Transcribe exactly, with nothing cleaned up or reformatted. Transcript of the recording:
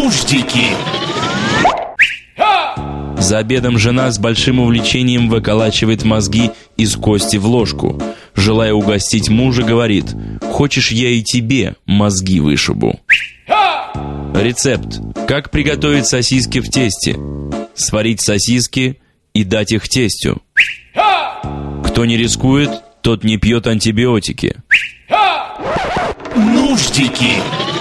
Нуждики. За обедом жена с большим увлечением выколачивает мозги из кости в ложку. Желая угостить мужа, говорит: «Хочешь, я и тебе мозги вышибу». Рецепт. Как приготовить сосиски в тесте? Сварить сосиски и дать их тестю. Кто не рискует, тот не пьет антибиотики. Нуждики.